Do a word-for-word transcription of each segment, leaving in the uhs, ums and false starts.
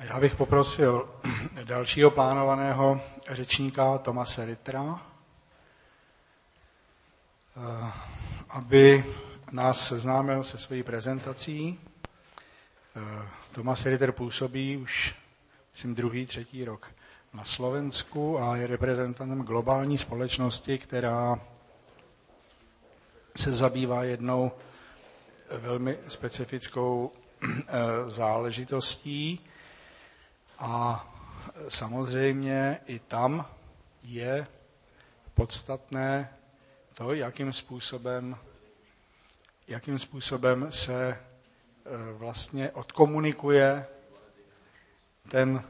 Já bych poprosil dalšího plánovaného řečníka Thomase Rittera, aby nás seznámil se svojí prezentací. Thomas Ritter působí už, myslím, druhý, třetí rok na Slovensku a je reprezentantem globální společnosti, která se zabývá jednou velmi specifickou záležitostí. A samozřejmě i tam je podstatné to, jakým způsobem, jakým způsobem se vlastně odkomunikuje ten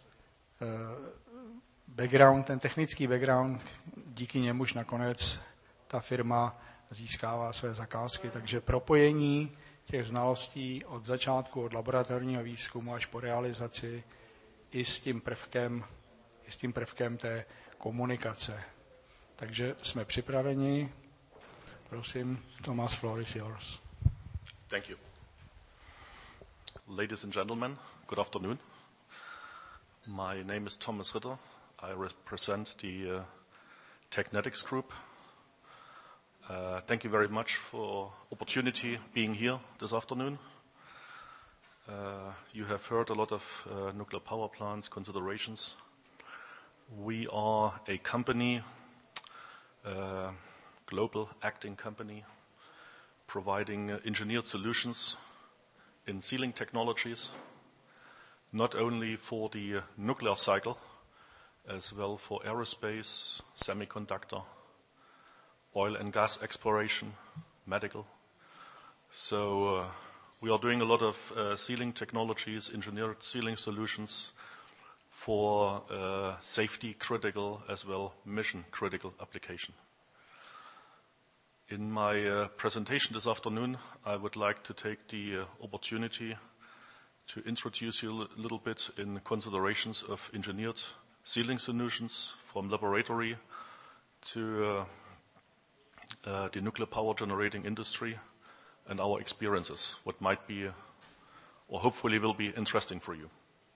background, ten technický background, díky němuž nakonec ta firma získává své zakázky. Takže propojení těch znalostí od začátku, od laboratorního výzkumu až po realizaci i s tím prvkem, i s tím prvkem té komunikace. Takže jsme připraveni. Prosím, Thomas, floor is yours. Thank you. Ladies and gentlemen, good afternoon. My name is Thomas Ritter. I represent the uh, Technetics Group. Uh, thank you very much for opportunity being here this afternoon. Uh, you have heard a lot of uh, nuclear power plants considerations. We are a company, uh, global acting company, providing uh, engineered solutions in sealing technologies, not only for the uh, nuclear cycle, as well for aerospace, semiconductor, oil and gas exploration, medical. So uh, we are doing a lot of uh, sealing technologies, engineered sealing solutions for uh, safety critical as well mission critical application. In my uh, presentation this afternoon, I would like to take the uh, opportunity to introduce you a little bit in considerations of engineered sealing solutions from laboratory to uh, uh, the nuclear power generating industry and our experiences, what might be or hopefully will be interesting for you.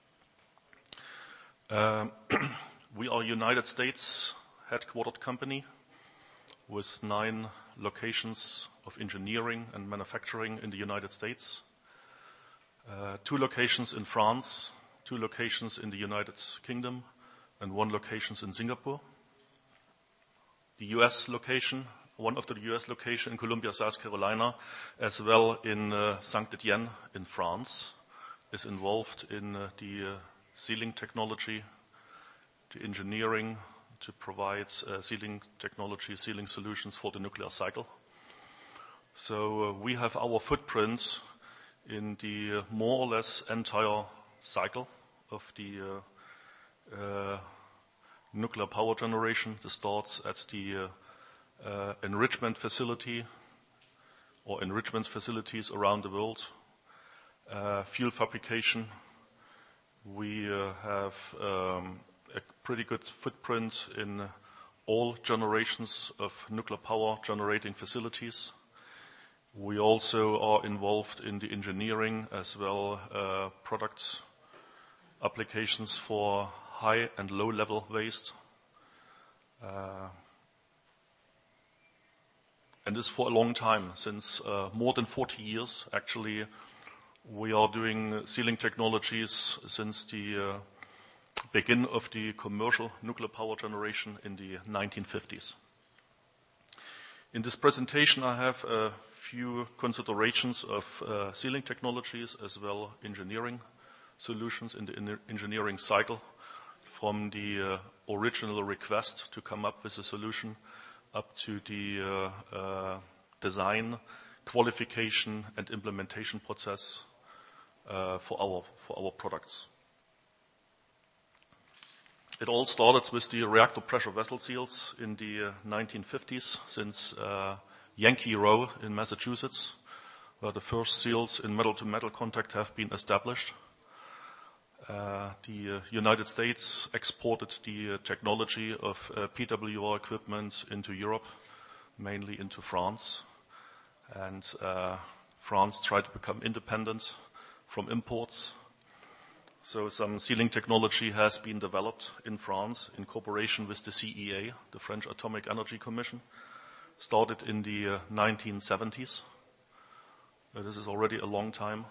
Um, we are a United States headquartered company with nine locations of engineering and manufacturing in the United States, uh, two locations in France, two locations in the United Kingdom, and one location in Singapore. The U S location, one of the U S location in Columbia, South Carolina, as well in uh, Saint-Étienne in France, is involved in uh, the uh, sealing technology, the engineering to provide uh, sealing technology, sealing solutions for the nuclear cycle. So uh, we have our footprint in the uh, more or less entire cycle of the uh, uh, nuclear power generation. This starts at the uh, Uh, enrichment facility or enrichment facilities around the world, uh, fuel fabrication. We uh, have um, a pretty good footprint in all generations of nuclear power generating facilities. We also are involved in the engineering as well uh, product applications for high and low level waste. Uh, And this for a long time, since uh, more than forty years, actually, we are doing sealing technologies since the uh, begin of the commercial nuclear power generation in the nineteen fifties. In this presentation, I have a few considerations of uh, sealing technologies as well engineering solutions in the in engineering cycle, from the uh, original request to come up with a solution up to the uh, uh, design, qualification, and implementation process uh, for our for our products. It all started with the reactor pressure vessel seals in the uh, nineteen fifties, since uh, Yankee Row in Massachusetts, where the first seals in metal-to-metal contact have been established. Uh, the uh, United States exported the uh, technology of uh, P W R equipment into Europe, mainly into France. And uh, France tried to become independent from imports. So some sealing technology has been developed in France in cooperation with the C E A, the French Atomic Energy Commission, started in the uh, nineteen seventies. Uh, this is already a long time.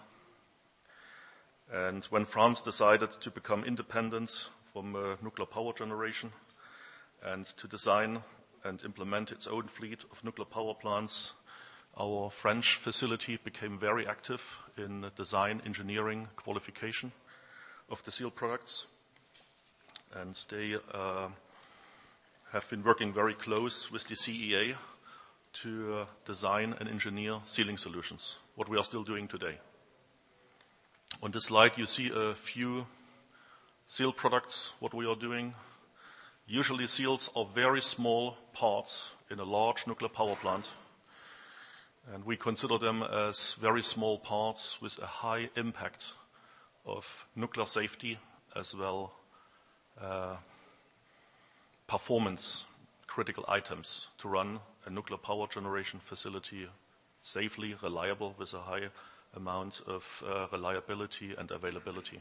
And when France decided to become independent from uh, nuclear power generation and to design and implement its own fleet of nuclear power plants, our French facility became very active in design, engineering, qualification of the seal products. And they uh, have been working very close with the C E A to uh, design and engineer sealing solutions, what we are still doing today. On this slide, you see a few seal products, what we are doing. Usually seals are very small parts in a large nuclear power plant, and we consider them as very small parts with a high impact of nuclear safety as well uh, performance critical items to run a nuclear power generation facility safely, reliable, with a high amount of uh, reliability and availability.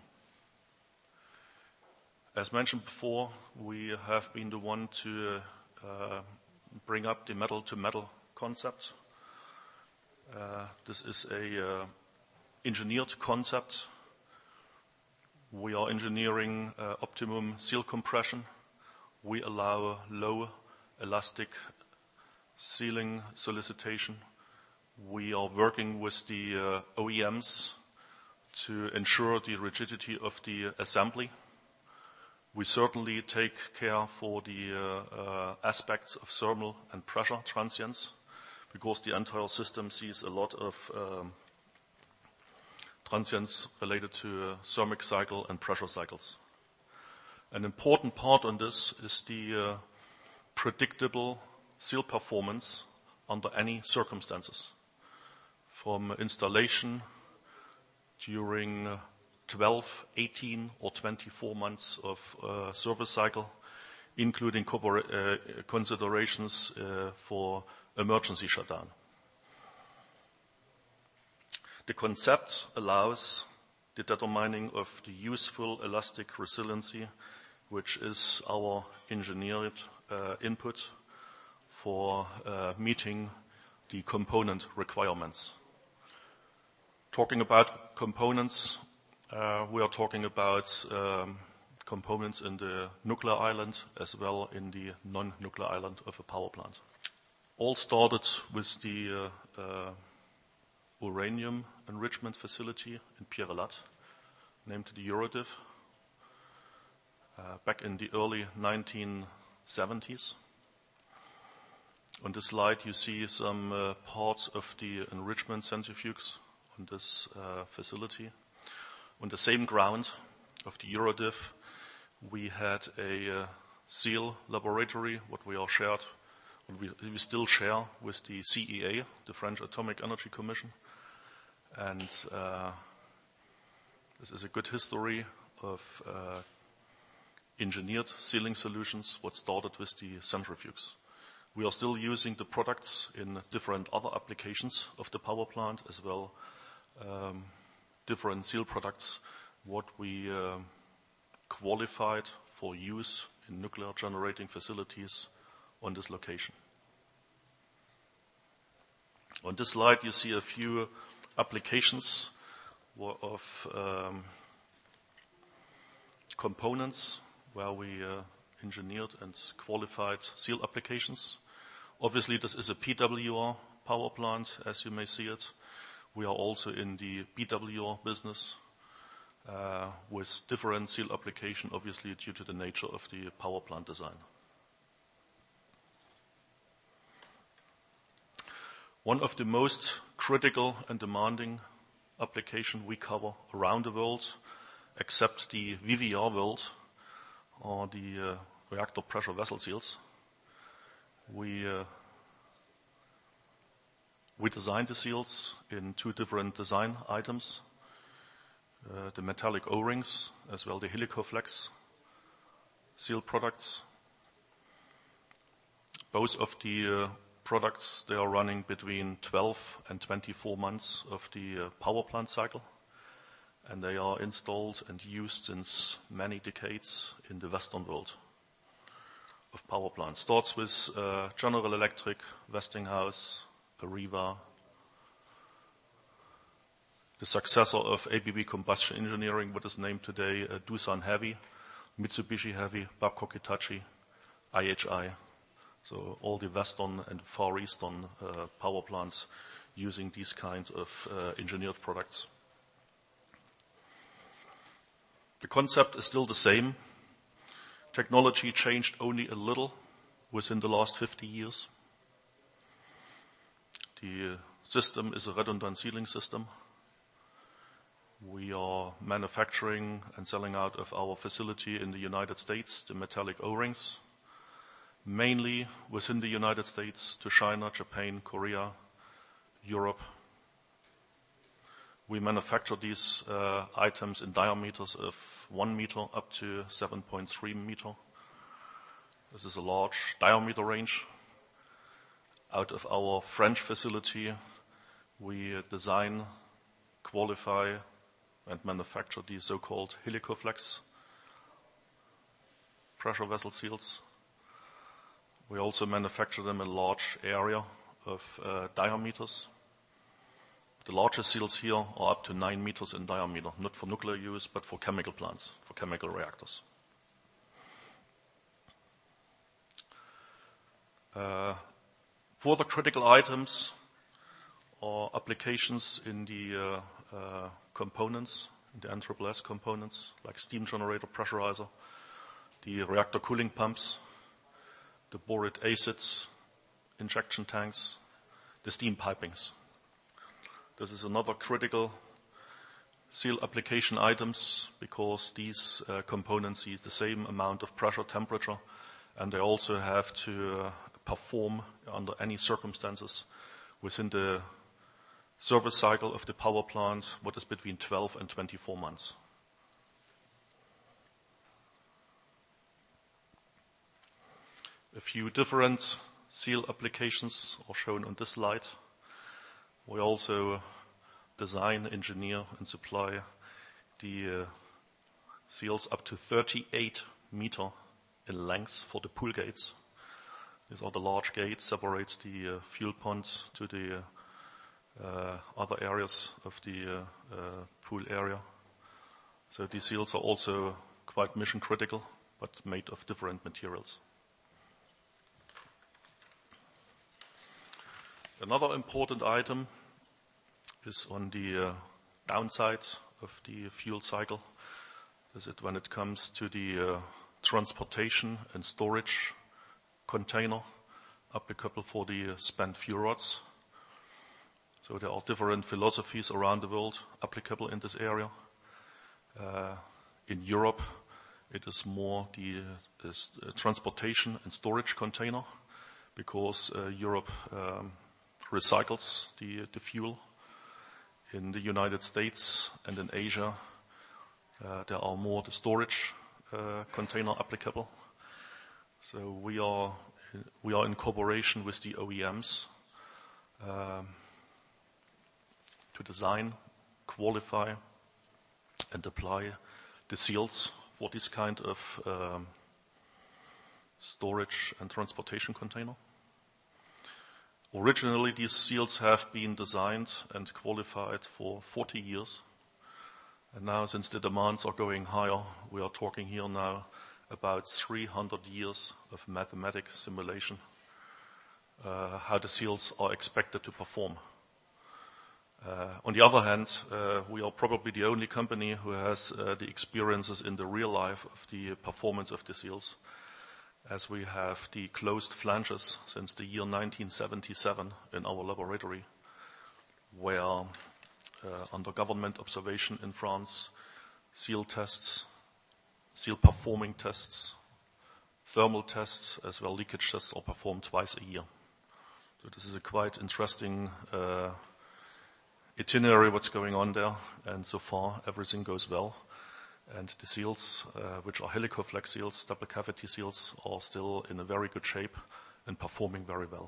As mentioned before, we have been the one to uh, bring up the metal-to-metal concept. Uh, this is a uh, engineered concept. We are engineering uh, optimum seal compression. We allow low elastic sealing solicitation. We are working with the uh, O E Ms to ensure the rigidity of the assembly. We certainly take care for the uh, uh, aspects of thermal and pressure transients, because the entire system sees a lot of um, transients related to uh, thermic cycle and pressure cycles. An important part on this is the uh, predictable seal performance under any circumstances, from installation during uh, twelve, eighteen, or twenty-four months of uh, service cycle, including uh, considerations uh, for emergency shutdown. The concept allows the determining of the useful elastic resiliency, which is our engineered uh, input for uh, meeting the component requirements. Talking about components, uh, we are talking about um, components in the nuclear island as well in the non-nuclear island of a power plant. All started with the uh, uh, uranium enrichment facility in Pierre-Latte, named the Eurodiv, uh, back in the early nineteen seventies. On this slide, you see some uh, parts of the enrichment centrifuges on this uh, facility. On the same ground of the Eurodiv, we had a uh, seal laboratory, what we are shared, what we, we still share with the C E A, the French Atomic Energy Commission. And uh, this is a good history of uh, engineered sealing solutions, what started with the centrifuges. We are still using the products in different other applications of the power plant as well, um, different seal products, what we uh, qualified for use in nuclear generating facilities on this location. On this slide, you see a few applications of um, components where we uh, engineered and qualified seal applications. Obviously, this is a P W R power plant, as you may see it. We are also in the B W R business uh, with different seal application, obviously due to the nature of the power plant design. One of the most critical and demanding application we cover around the world, except the V V R world, are the uh, reactor pressure vessel seals. We uh, we designed the seals in two different design items, uh, the metallic O-rings as well the Helicoflex seal products. Both of the uh, products, they are running between twelve and twenty-four months of the uh, power plant cycle. and they are installed and used since many decades in the Western world of power plants. Starts with uh, General Electric, Westinghouse, Areva, the successor of A B B Combustion Engineering, what is named today uh, Doosan Heavy, Mitsubishi Heavy, Babcock Hitachi, I H I. So all the Western and Far Eastern uh, power plants using these kinds of uh, engineered products. The concept is still the same. Technology changed only a little within the last fifty years. The system is a redundant sealing system. We are manufacturing and selling out of our facility in the United States the metallic O-rings, mainly within the United States to China, Japan, Korea, Europe. We manufacture these uh, items in diameters of one meter up to seven point three meter. This is a large diameter range. Out of our French facility, we design, qualify, and manufacture the so-called Helicoflex pressure vessel seals. We also manufacture them in a large area of uh, diameters. The largest seals here are up to nine meters in diameter, not for nuclear use, but for chemical plants, for chemical reactors. Uh, further critical items are applications in the uh, uh, components, in the N S S S components, like steam generator pressurizer, the reactor cooling pumps, the boric acids, injection tanks, the steam pipings. This is another critical seal application items because these uh, components use the same amount of pressure, temperature, and they also have to uh, perform under any circumstances within the service cycle of the power plant, what is between twelve and twenty-four months. A few different seal applications are shown on this slide. We also design, engineer, and supply the uh, seals up to thirty-eight meter in length for the pool gates. These are the large gates, separates the uh, fuel pond to the uh, uh, other areas of the uh, uh, pool area. So these seals are also quite mission critical, but made of different materials. Another important item is on the uh, downside of the fuel cycle. Is it when it comes to the uh, transportation and storage container applicable for the uh, spent fuel rods. So there are different philosophies around the world applicable in this area. Uh, in Europe, it is more the uh, is, uh, transportation and storage container because uh, Europe um, recycles the, the fuel. In the United States and in Asia, uh, there are more the storage uh, container applicable. So we are we are in cooperation with the O E Ms um, to design, qualify, and apply the seals for this kind of um, storage and transportation container. Originally, these seals have been designed and qualified for forty years. And now, since the demands are going higher, we are talking here now about three hundred years of mathematical simulation, uh, how the seals are expected to perform. Uh, on the other hand, uh, we are probably the only company who has uh, the experiences in the real life of the performance of the seals, as we have the closed flanges since the year nineteen seventy-seven in our laboratory, where uh, under government observation in France, seal tests, seal performing tests, thermal tests, as well leakage tests are performed twice a year. So this is a quite interesting uh, itinerary what's going on there, and so far everything goes well. And the seals, uh, which are Helicoflex seals, double cavity seals, are still in a very good shape and performing very well.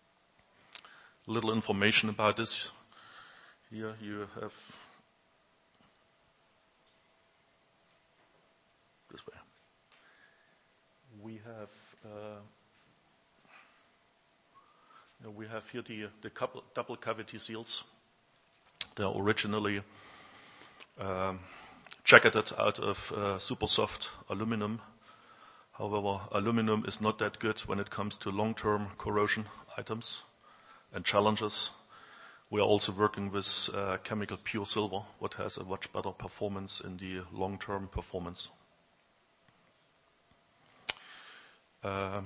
A little information about this. Here you have have uh, you know, we have here the, the couple, double cavity seals. They are originally um, jacketed out of uh, super soft aluminum. However, aluminum is not that good when it comes to long-term corrosion items and challenges. We are also working with uh, chemical pure silver, what has a much better performance in the long-term performance. Um,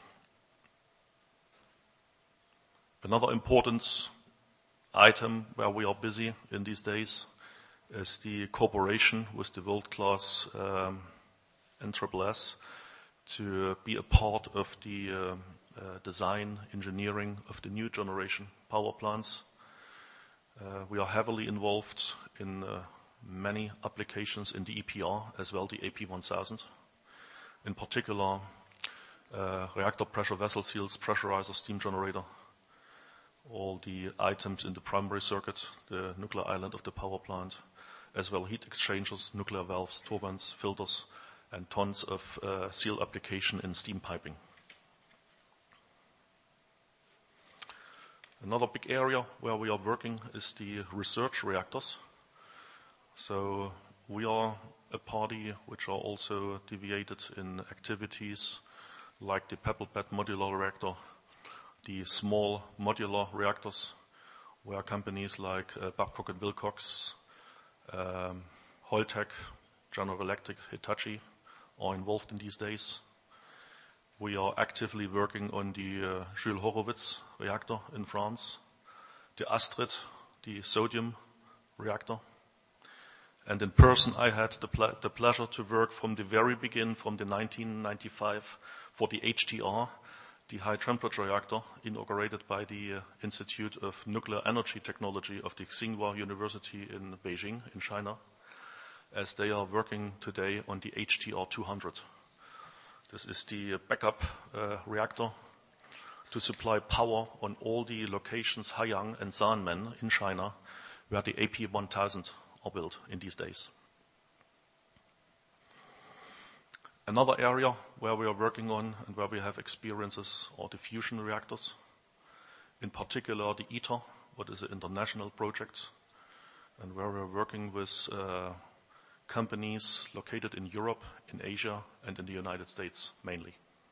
another important item where we are busy in these days is the cooperation with the world-class um, N S S S to be a part of the uh, uh, design, engineering of the new generation power plants. Uh, we are heavily involved in uh, many applications in the E P R as well, the A P one thousand. In particular, uh, reactor pressure vessel seals, pressurizer, steam generator, all the items in the primary circuit, the nuclear island of the power plant, as well heat exchangers, nuclear valves, turbines, filters, and tons of uh, seal application in steam piping. Another big area where we are working is the research reactors. So we are a party which are also deviated in activities like the pebble bed modular reactor, the small modular reactors, where companies like uh, Babcock and Wilcox, um, Holtec, General Electric, Hitachi are involved in these days. We are actively working on the uh, Jules Horowitz reactor in France, the Astrid, the sodium reactor. And in person, I had the, ple- the pleasure to work from the very beginning, from the nineteen ninety-five, for the H T R, the high temperature reactor, inaugurated by the uh, Institute of Nuclear Energy Technology of the Tsinghua University in Beijing, in China, as they are working today on the H T R two hundred. This is the backup uh, reactor to supply power on all the locations, Haiyang and Sanmen in China, where the A P one thousand are built in these days. Another area where we are working on and where we have experiences are the fusion reactors, in particular the ITER, what is an international project, and where we are working with uh, companies located in Europe, in Asia, and in the United States mainly.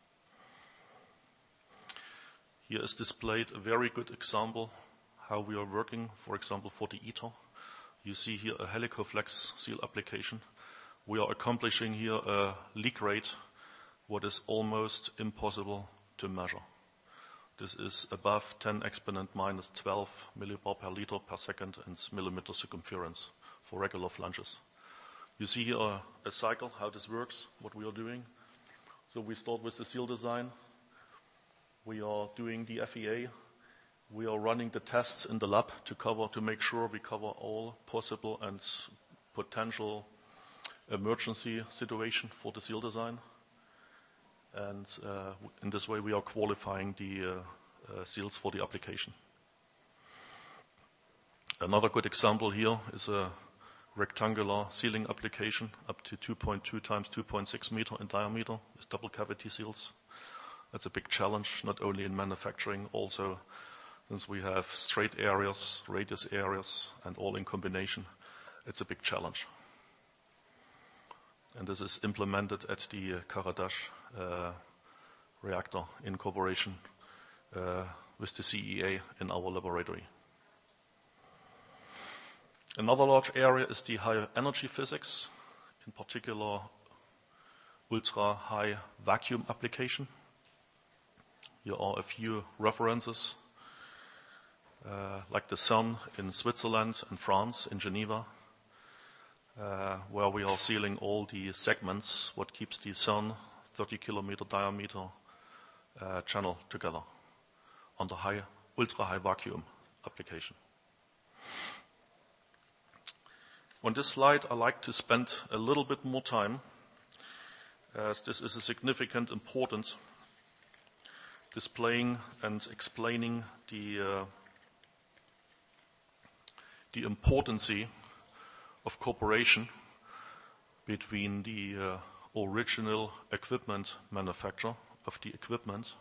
Here is displayed a very good example how we are working, for example, for the ITER. You see here a Helicoflex seal application. We are accomplishing here a leak rate what is almost impossible to measure. This is above ten exponent minus twelve millibar per liter per second and millimeter circumference for regular flanges. You see here a, a cycle, how this works, what we are doing. So we start with the seal design. We are doing the F E A. We are running the tests in the lab to cover, to make sure we cover all possible and potential emergency situation for the seal design. And uh, in this way we are qualifying the uh, uh, seals for the application. Another good example here is a rectangular sealing application up to two point two times two point six meter in diameter with double cavity seals. That's a big challenge, not only in manufacturing, also since we have straight areas, radius areas, and all in combination, it's a big challenge. And this is implemented at the uh, Karadash uh, reactor in cooperation uh, with the C E A in our laboratory. Another large area is the high energy physics, in particular ultra-high vacuum application. Here are a few references, uh, like the CERN in Switzerland and France, in Geneva, uh, where we are sealing all the segments, what keeps the CERN thirty kilometer diameter uh, channel together on the high, ultra-high vacuum application. On this slide, I like to spend a little bit more time, as this is a significant important displaying and explaining the uh, the importance of cooperation between the uh, original equipment manufacturer of the equipment,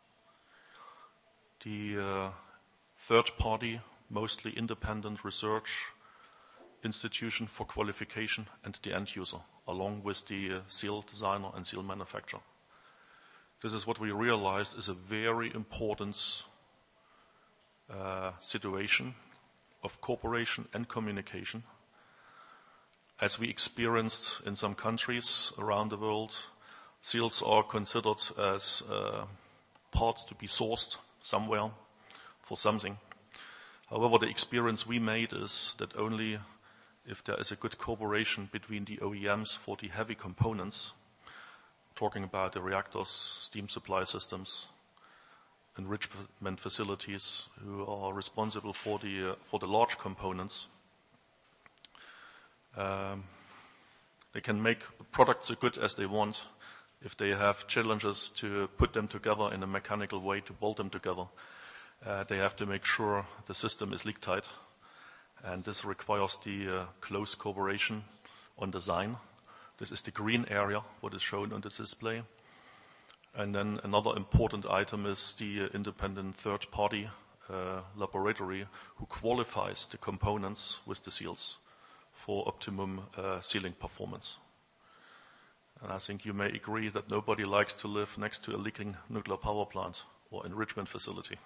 the uh, third party, mostly independent research institution for qualification, and the end user, along with the uh, seal designer and seal manufacturer. This is what we realized is a very important uh, situation of cooperation and communication. As we experienced in some countries around the world, seals are considered as uh, parts to be sourced somewhere for something. However, the experience we made is that only if there is a good cooperation between the O E Ms for the heavy components, talking about the reactors, steam supply systems, enrichment facilities who are responsible for the, uh, for the large components, um, they can make products as good as they want. If they have challenges to put them together in a mechanical way, to bolt them together, uh, they have to make sure the system is leak tight. And this requires the uh, close cooperation on design. This is the green area, what is shown on the display. And then another important item is the uh, independent third-party uh, laboratory who qualifies the components with the seals for optimum uh, sealing performance. And I think you may agree that nobody likes to live next to a leaking nuclear power plant or enrichment facility.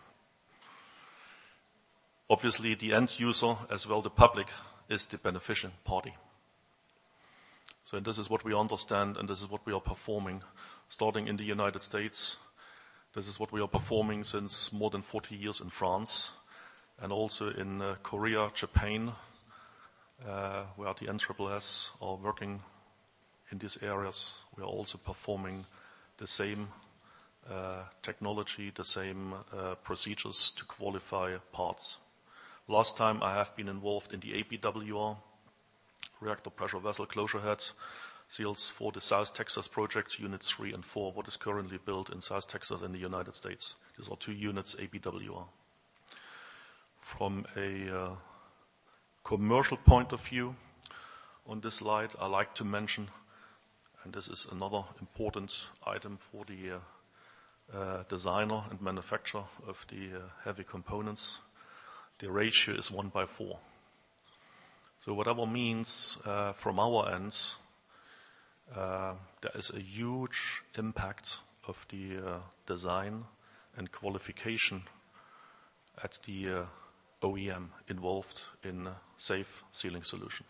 Obviously, the end user, as well the public, is the beneficial party. So this is what we understand, and this is what we are performing, starting in the United States. This is what we are performing since more than forty years in France, and also in uh, Korea, Japan, uh, where the N S S S are working in these areas. We are also performing the same uh, technology, the same uh, procedures to qualify parts. Last time I have been involved in the A P W R, Reactor Pressure Vessel Closure Head, seals for the South Texas project, units three and four, what is currently built in South Texas in the United States. These are two units A P W R. From a uh, commercial point of view, on this slide, I like to mention, and this is another important item for the uh, uh, designer and manufacturer of the uh, heavy components, the ratio is one by four. So whatever means uh, from our end, uh, there is a huge impact of the uh, design and qualification at the uh, O E M involved in a safe sealing solution.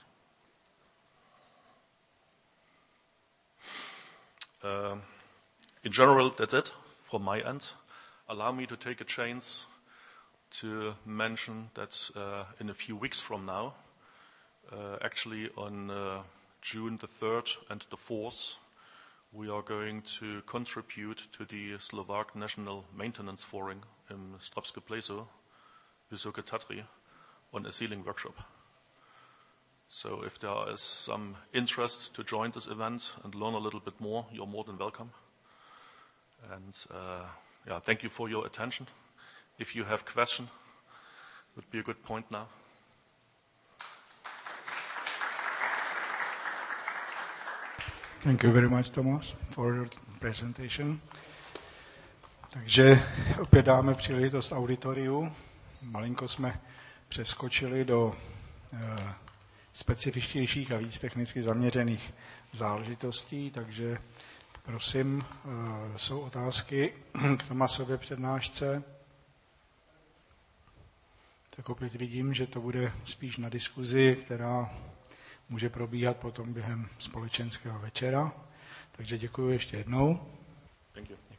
Uh, in general, that's it from my end. Allow me to take a chance to mention that uh, in a few weeks from now, uh, actually on uh, June the third and the fourth, we are going to contribute to the Slovak National Maintenance Forum in Stropské Pleso, Vysoké Tatry, on a sealing workshop. So if there is some interest to join this event and learn a little bit more, you're more than welcome. And uh, yeah, thank you for your attention. If you have questions, would be a good point now. Thank you very much, Thomas, for your presentation. Takže opět dáme příležitost auditoriu. Malinko jsme přeskočili do eh, specifičtějších a víc technicky zaměřených záležitostí, takže prosím, eh, jsou otázky k Tomasově přednášce. Tak opět vidím, že to bude spíš na diskuzi, která může probíhat potom během společenského večera. Takže děkuji ještě jednou. Thank you.